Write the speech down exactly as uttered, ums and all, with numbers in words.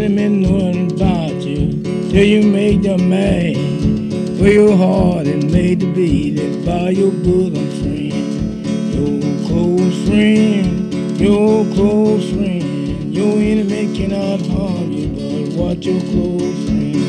enemy knowing about you till you make them mad. For your heart and made to beat it by your bosom friend, your close friend, your close friend. Your enemy cannot harm you, but what your close friend.